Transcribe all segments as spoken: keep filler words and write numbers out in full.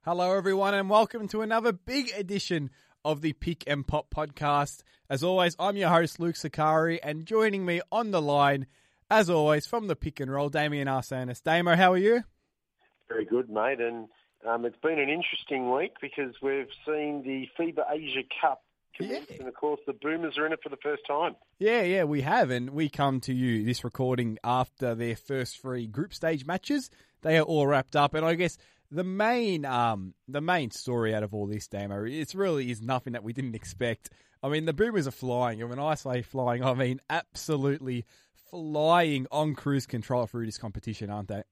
Hello, everyone, and welcome to another big edition of the Pick and Pop podcast. As always, I'm your host, Luke Sakari, and joining me on the line, as always, from the Pick and Roll, Damien Arsenis. Damo, how are you? Very good, mate, and um, it's been an interesting week because we've seen the FIBA Asia Cup commence, Yeah. and of course the Boomers are in it for the first time. Yeah, yeah, we have, and we come to you, this recording, after their first three group stage matches. They are all wrapped up, and I guess the main um, the main story out of all this, Damo, it really is nothing that we didn't expect. I mean, the Boomers are flying, and when I say flying, I mean absolutely flying on cruise control through this competition, aren't they?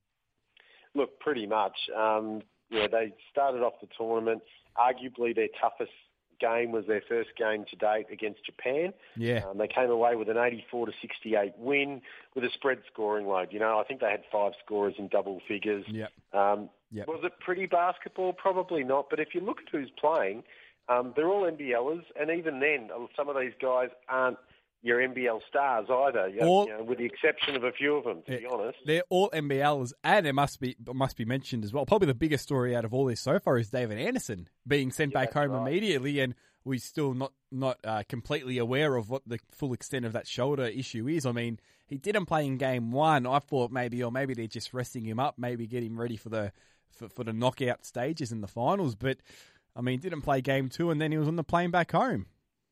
Look, pretty much. Um, yeah, they started off the tournament. Arguably their toughest game was their first game to date against Japan. Yeah. Um, they came away with an eighty-four to sixty-eight win with a spread scoring load. You know, I think they had five scorers in double figures. Yep. Um, Yep. Was it pretty basketball? Probably not. But if you look at who's playing, um, they're all NBLers, and even then, some of these guys aren't your N B L stars either, you All, know, with the exception of a few of them, to yeah, be honest. They're all N B Lers, and it must be must be mentioned as well. Probably the biggest story out of all this so far is David Anderson being sent Yeah, back home right. immediately, and we're still not not uh, completely aware of what the full extent of that shoulder issue is. I mean, he didn't play in game one. I thought maybe, or maybe they're just resting him up, maybe get him ready for the for, for the knockout stages in the finals. But I mean, didn't play game two, and then he was on the plane back home.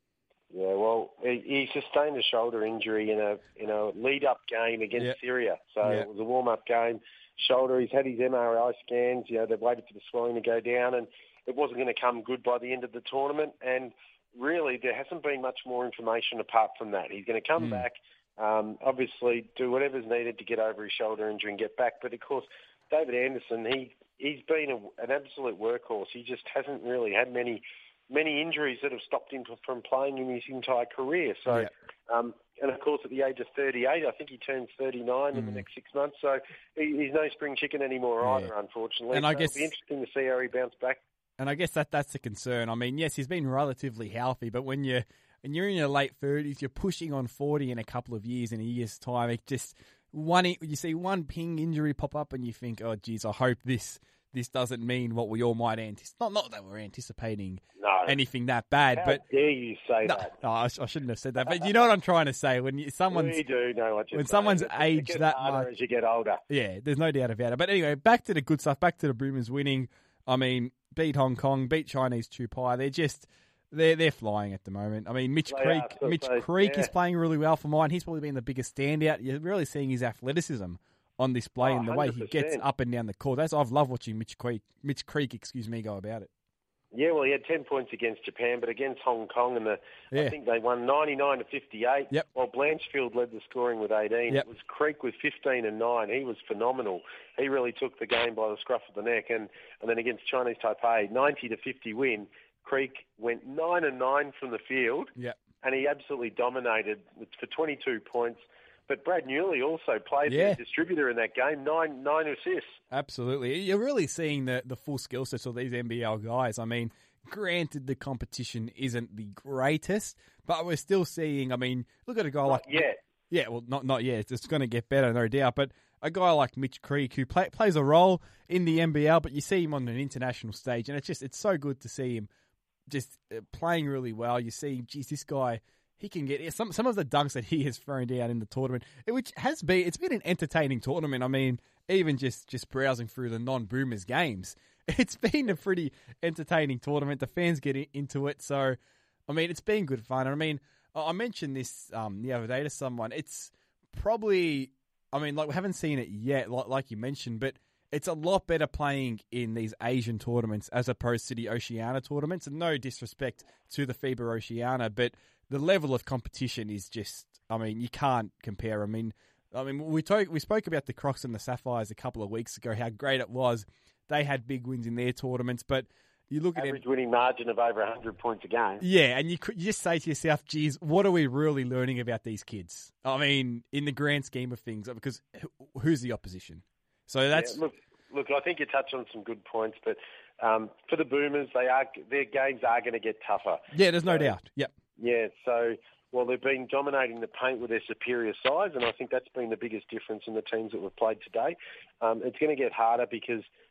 Yeah, well, he, he sustained a shoulder injury in a in a lead-up game against Yep. Syria. So Yep. it was a warm-up game. Shoulder, he's had his M R I scans. You know, they've waited for the swelling to go down, and it wasn't going to come good by the end of the tournament. And really, there hasn't been much more information apart from that. He's going to come Mm. back, um, obviously do whatever's needed to get over his shoulder injury and get back. But, of course, David Anderson, he, he's been a, an absolute workhorse. He just hasn't really had many many injuries that have stopped him from playing in his entire career. So, Yeah. um, and of course, at the age of thirty-eight, I think he turns thirty-nine mm. in the next six months. So he, he's no spring chicken anymore Yeah. either, unfortunately. And so I guess it'll be interesting to see how he bounces back. And I guess that that's the concern. I mean, yes, he's been relatively healthy, but when you're when you're in your late thirties, you're pushing on forty in a couple of years. In a year's time, it just one you see one ping injury pop up, and you think, oh, geez, I hope this this doesn't mean what we all might anticipate. Not not that we're anticipating no. anything that bad, How but dare you say no, that? no, I, sh- I shouldn't have said that. But you know what I'm trying to say. When you, someone's we do know what you're when saying. someone's It aged gets that harder much, as you get older. yeah, there's no doubt about it. But anyway, back to the good stuff. Back to the Boomers winning. I mean, beat Hong Kong, beat Chinese Chupai. They're just they're they're flying at the moment. I mean, Mitch They Creek, are, so Mitch they- Creek yeah. is playing really well for mine. He's probably been the biggest standout. You're really seeing his athleticism on display Oh, and the way he one hundred gets percent. up and down the court. That's I've loved watching Mitch Creek, Mitch Creek, excuse me, go about it. Yeah, well, he had ten points against Japan, but against Hong Kong, and the Yeah. I think they won ninety-nine to fifty-eight. Yep. While Blanchfield led the scoring with eighteen. Yep. It was Creek with fifteen and nine. He was phenomenal. He really took the game by the scruff of the neck. And, and then against Chinese Taipei, ninety to fifty win. Creek went nine and nine from the field, Yeah, and he absolutely dominated for twenty-two points. But Brad Newley also played Yeah. the distributor in that game, nine nine assists. absolutely. You're really seeing the the full skill sets of these N B L guys. I mean, granted, the competition isn't the greatest, but we're still seeing. I mean, look at a guy like Yeah. Yeah, well, not not yet. It's going to get better, no doubt. But a guy like Mitch Creek, who play, plays a role in the N B L, but you see him on an international stage, and it's just it's so good to see him just uh, playing really well. You see, geez, this guy, he can get some some of the dunks that he has thrown down in the tournament, which has been it's been an entertaining tournament. I mean, even just just browsing through the non-Boomers games, it's been a pretty entertaining tournament. The fans get into it, so I mean, it's been good fun. I mean, I mentioned this um, the other day to someone. It's probably, I mean, like we haven't seen it yet, like, like you mentioned, but it's a lot better playing in these Asian tournaments as opposed to the Oceania tournaments. And no disrespect to the FIBA Oceania, but the level of competition is just, I mean, you can't compare. I mean, I mean, we talk, we spoke about the Crocs and the Sapphires a couple of weeks ago, how great it was. They had big wins in their tournaments, but you look Average at it, winning margin of over one hundred points a game. yeah, and you, could, you just say to yourself, geez, what are we really learning about these kids? I mean, in the grand scheme of things, because who- who's the opposition? So that's... Yeah, look, look, I think you touched on some good points, but um, for the Boomers, they are their games are going to get tougher. Yeah, there's no So, doubt. Yep. Yeah, so, well, they've been dominating the paint with their superior size, and I think that's been the biggest difference in the teams that we've played today. Um, it's going to get harder because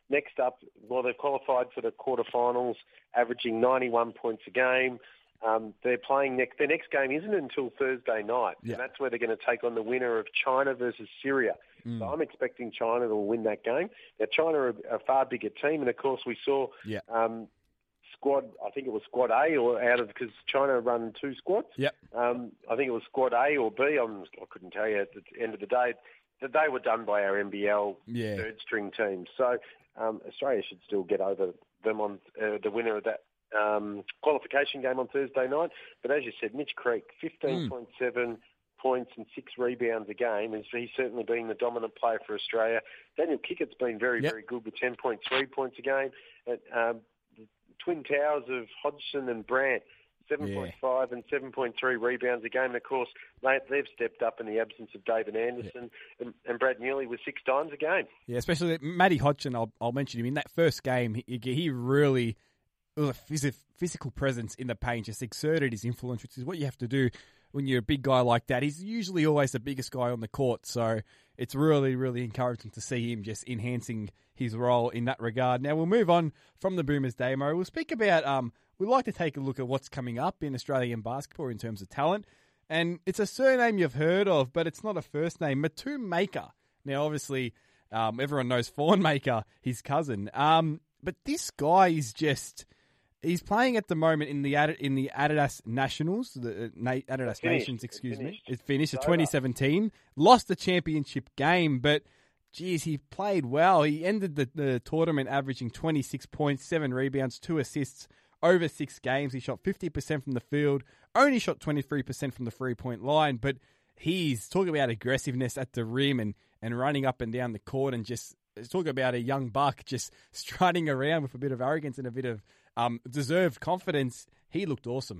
next up, well, they've qualified for the quarterfinals, averaging ninety-one points a game. Um, they're playing next. Their next game isn't until Thursday night, yeah. and that's where they're going to take on the winner of China versus Syria. Mm. So I'm expecting China to win that game. Now, China are a far bigger team, and of course we saw yeah. um, squad. I think it was squad A or out of because China run two squads. Yep. Um, I think it was squad A or B. I'm, I couldn't tell you at the end of the day. That they were done by our N B L yeah. third string teams. So um, Australia should still get over them on uh, the winner of that um, qualification game on Thursday night. But as you said, Mitch Creek, fifteen point seven mm. points and six rebounds a game. And he's certainly been the dominant player for Australia. Daniel Kickett's been very, yep. very good with ten point three points a game. And, um, the Twin Towers of Hodgson and Brandt, seven point five yeah. and seven point three rebounds a game. And, of course, they, they've stepped up in the absence of David Anderson yeah. and, and Brad Newley with six dimes a game. Yeah, especially Matty Hodgson, I'll, I'll mention him. In that first game, he, he really it was a phys- physical presence in the paint, just exerted his influence, which is what you have to do when you're a big guy like that. He's usually always the biggest guy on the court, so it's really, really encouraging to see him just enhancing his role in that regard. Now, we'll move on from the Boomers Demo. We'll speak about... Um, We'd like to take a look at what's coming up in Australian basketball in terms of talent. And it's a surname you've heard of, but it's not a first name. Matum Maker. Now, obviously, um, everyone knows Fawn Maker, his cousin. Um, but this guy is just... He's playing at the moment in the in the Adidas Nationals, the uh, Adidas Nations, excuse me. It's finished in twenty seventeen. Lost the championship game, but... Geez, he played well. He ended the, the tournament averaging twenty-six points, seven rebounds, two assists over six games. He shot fifty percent from the field, only shot twenty-three percent from the three-point line, but he's talking about aggressiveness at the rim and, and running up and down the court and just talking about a young buck just strutting around with a bit of arrogance and a bit of um, deserved confidence. He looked awesome.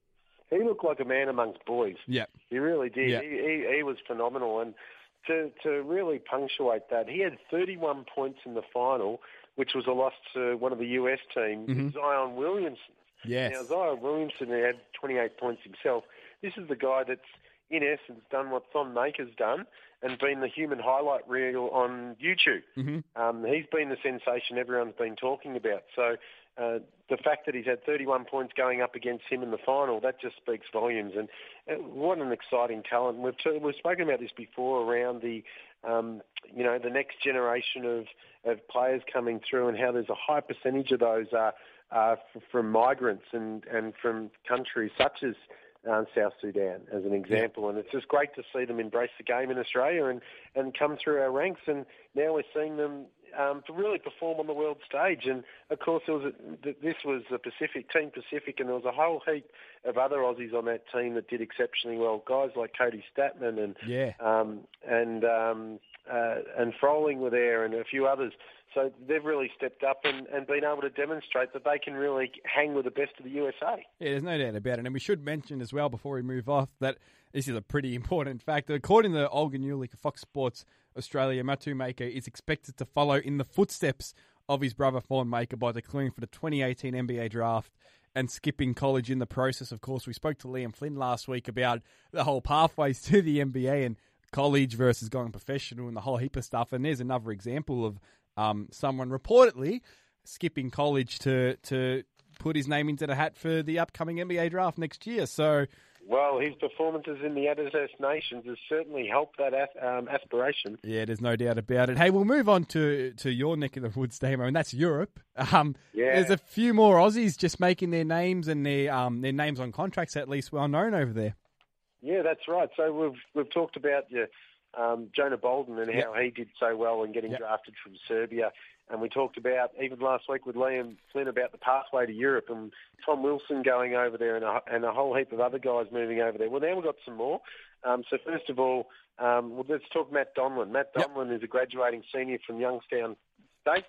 He looked like a man amongst boys. Yeah. He really did. Yeah. He, he, he was phenomenal. And To, to really punctuate that, he had thirty-one points in the final, which was a loss to one of the U S teams, mm-hmm. Zion Williamson. Yes. Now, Zion Williamson had twenty-eight points himself. This is the guy that's, in essence, done what Thon Maker's done and been the human highlight reel on YouTube. Mm-hmm. Um, he's been the sensation everyone's been talking about. So uh, the fact that he's had thirty-one points going up against him in the final, that just speaks volumes. And uh, what an exciting talent. We've, t- we've spoken about this before around the, um, you know, the next generation of, of players coming through and how there's a high percentage of those are uh, f- from migrants and, and from countries such as Um, South Sudan, as an example. Yeah. And it's just great to see them embrace the game in Australia and, and come through our ranks. And now we're seeing them um, to really perform on the world stage. And, of course, there was a, this was the Pacific, Team Pacific, and there was a whole heap of other Aussies on that team that did exceptionally well. Guys like Cody Statman and yeah. um, and um, uh, and Froling were there and a few others. So they've really stepped up and, and been able to demonstrate that they can really hang with the best of the U S A. Yeah, there's no doubt about it. And we should mention as well, before we move off, that this is a pretty important fact. According to Olga Newlich of Fox Sports Australia, Matum Maker is expected to follow in the footsteps of his brother Fawn Maker by declaring for the twenty eighteen N B A draft and skipping college in the process. Of course, we spoke to Liam Flynn last week about the whole pathways to the N B A and college versus going professional and the whole heap of stuff. And there's another example of Um, someone reportedly skipping college to to put his name into the hat for the upcoming N B A draft next year. So, well, his performances in the Adidas Nations has certainly helped that um, aspiration. Yeah, there's no doubt about it. Hey, we'll move on to, to your neck of the woods, Damo, and that's Europe. Um, yeah. There's a few more Aussies just making their names and their um, their names on contracts at least well known over there. Yeah, that's right. So we've we've talked about yeah. Um, Jonah Bolden and how yep. he did so well in getting yep. drafted from Serbia. And we talked about, even last week with Liam Flynn, about the pathway to Europe and Tom Wilson going over there and a, and a whole heap of other guys moving over there. Well, now we've got some more. Um, so first of all, um, well, let's talk Matt Donlan. Matt Donlan yep. is a graduating senior from Youngstown State.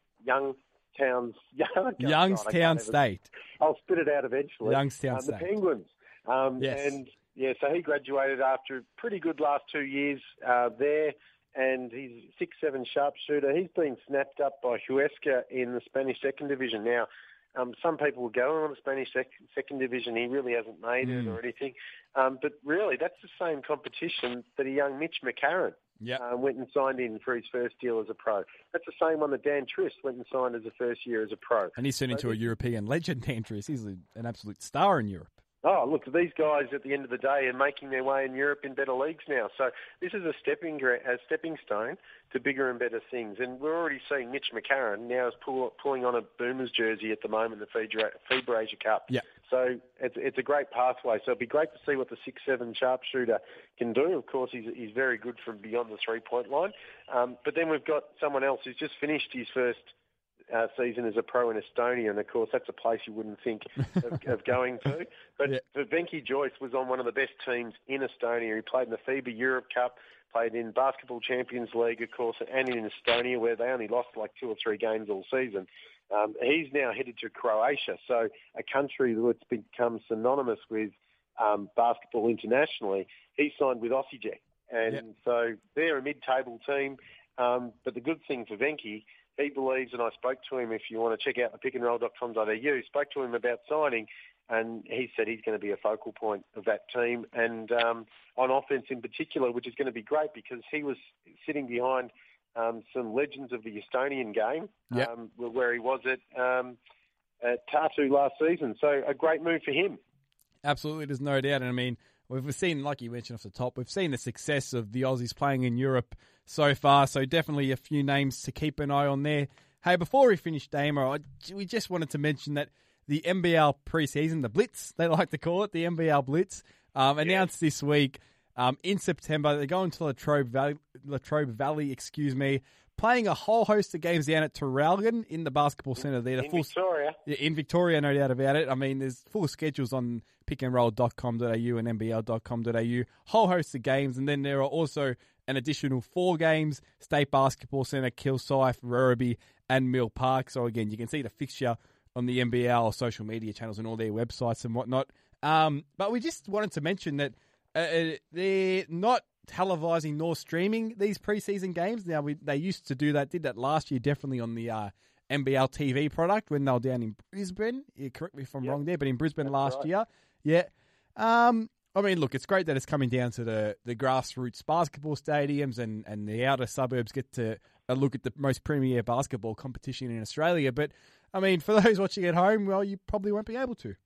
Youngstown, Youngstown God, State. I'll spit it out eventually. Youngstown um, State. The Penguins. Um, yes. And yeah, so he graduated after a pretty good last two years uh, there, and he's a six seven sharpshooter. He's been snapped up by Huesca in the Spanish second division. Now, Um, some people will go on the Spanish sec- second division. He really hasn't made Mm. it or anything. Um, but really, that's the same competition that a young Mitch McCarron Yep. uh, went and signed in for his first deal as a pro. That's the same one that Dan Trist went and signed as a first year as a pro. And he's turned into a European legend, Andrews. He's an absolute star in Europe. Oh, look, these guys at the end of the day are making their way in Europe in better leagues now. So this is a stepping gra- a stepping stone to bigger and better things. And we're already seeing Mitch McCarron now is pull, pulling on a Boomers jersey at the moment, the FIBA Asia Cup. Yeah. So it's it's a great pathway. So it'd be great to see what the six seven sharpshooter can do. Of course, he's he's very good from beyond the three-point line. Um, but then we've got someone else who's just finished his first Uh, season as a pro in Estonia, and of course that's a place you wouldn't think of, of going to. But yeah. Venky Joyce was on one of the best teams in Estonia. He played in the FIBA Europe Cup, played in Basketball Champions League, of course, and in Estonia, where they only lost like two or three games all season. Um, he's now headed to Croatia, so a country that's become synonymous with um, basketball internationally. He signed with OxyJet, and yep. so they're a mid-table team. Um, but the good thing for Venky, he believes, and I spoke to him, if you want to check out the pick and roll dot com dot a u, spoke to him about signing, and he said he's going to be a focal point of that team, and um, on offense in particular, which is going to be great because he was sitting behind um, some legends of the Estonian game, yep. um, where he was at, um, at Tartu last season. So a great move for him. Absolutely, there's no doubt. And I mean, we've seen, like you mentioned off the top, we've seen the success of the Aussies playing in Europe so far, so definitely a few names to keep an eye on there. Hey, before we finish, Damo, I, we just wanted to mention that the N B L preseason, the Blitz, they like to call it, the N B L Blitz, um, announced yeah. this week um, in September. They're going to Latrobe Valley, Latrobe Valley, excuse me, playing a whole host of games down at Traralgon in the basketball centre there. The in full, Victoria. Yeah, in Victoria, no doubt about it. I mean, there's full schedules on pick and roll dot com dot a u and n b l dot com dot a u. Whole host of games, and then there are also an additional four games, State Basketball Centre, Kilsyth, Werribee, and Mill Park. So again, you can see the fixture on the N B L social media channels and all their websites and whatnot. Um, but we just wanted to mention that uh, they're not televising nor streaming these preseason games. Now, we, they used to do that, did that last year, definitely on the uh, N B L T V product when they were down in Brisbane. Yeah, correct me if I'm yep. wrong there, but in Brisbane That's last right. year. Yeah. Um, I mean, look, it's great that it's coming down to the, the grassroots basketball stadiums and, and the outer suburbs get to uh, look at the most premier basketball competition in Australia. But, I mean, for those watching at home, well, you probably won't be able to.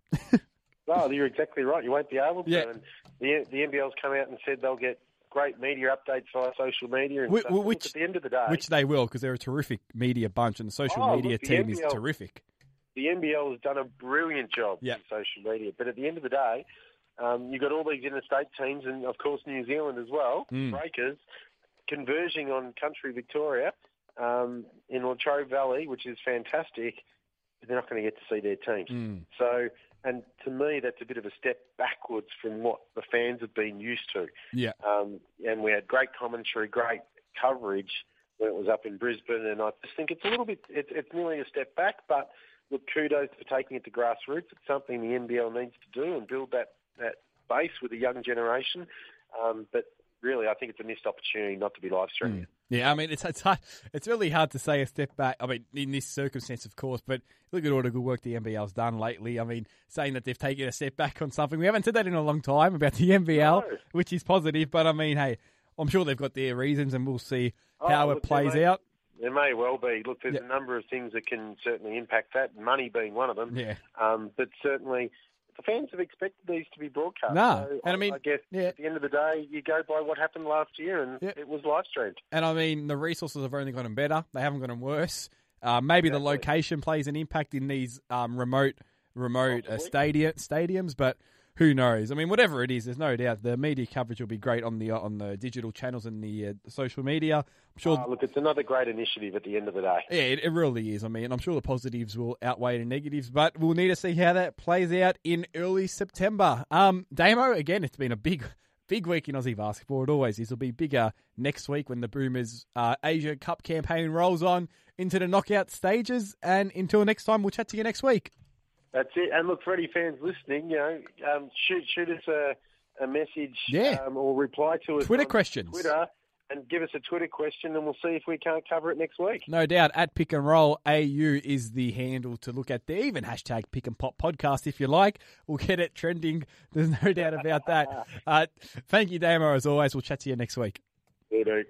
No, you're exactly right. You won't be able to. Yeah. And the, the N B L's come out and said they'll get great media updates via social media. And which, stuff. which, at the end of the day, which they will, because they're a terrific media bunch, and the social oh, media look, the team N B L, is terrific. The N B L has done a brilliant job yep. in social media. But at the end of the day, um, you've got all these interstate teams, and of course New Zealand as well, mm. Breakers, converging on country Victoria um, in Latrobe Valley, which is fantastic. But they're not going to get to see their teams. Mm. So. And to me, that's a bit of a step backwards from what the fans have been used to. Yeah. Um, and we had great commentary, great coverage when it was up in Brisbane. And I just think it's a little bit, it's, it's nearly a step back. But look, kudos for taking it to grassroots. It's something the N B L needs to do and build that, that base with a young generation. Um, but really, I think it's a missed opportunity not to be live streaming. Mm. Yeah, I mean, it's it's hard, it's really hard to say a step back. I mean, in this circumstance, of course, but look at all the good work the N B L's done lately. I mean, saying that they've taken a step back on something. We haven't said that in a long time about the N B L, no. which is positive. But, I mean, hey, I'm sure they've got their reasons, and we'll see oh, how look, it plays there may, out. There may well be. Look, there's yeah. a number of things that can certainly impact that, money being one of them. Yeah. Um, but certainly... The fans have expected these to be broadcast. Nah, so and I mean, I guess yeah. at the end of the day, you go by what happened last year, and yeah. it was live streamed. And I mean, the resources have only gotten better; they haven't gotten worse. Uh, maybe exactly. the location plays an impact in these um, remote, remote uh, stadium stadiums, but who knows? I mean, whatever it is, there's no doubt the media coverage will be great on the on the digital channels and the uh, social media. I'm sure. Oh, look, it's another great initiative at the end of the day. Yeah, it, it really is. I mean, I'm sure the positives will outweigh the negatives, but we'll need to see how that plays out in early September. Um, Damo, again, it's been a big, big week in Aussie basketball. It always is. It'll be bigger next week when the Boomers uh, Asia Cup campaign rolls on into the knockout stages. And until next time, we'll chat to you next week. That's it. And look, for any fans listening, you know, um, shoot shoot us a, a message yeah. um, or reply to us Twitter on questions. Twitter and give us a Twitter question, and we'll see if we can't cover it next week. No doubt. At Pick and Roll A U is the handle to look at there. Even hashtag Pick and Pop Podcast if you like. We'll get it trending. There's no doubt about that. Uh, thank you, Damo, as always. We'll chat to you next week. Will do.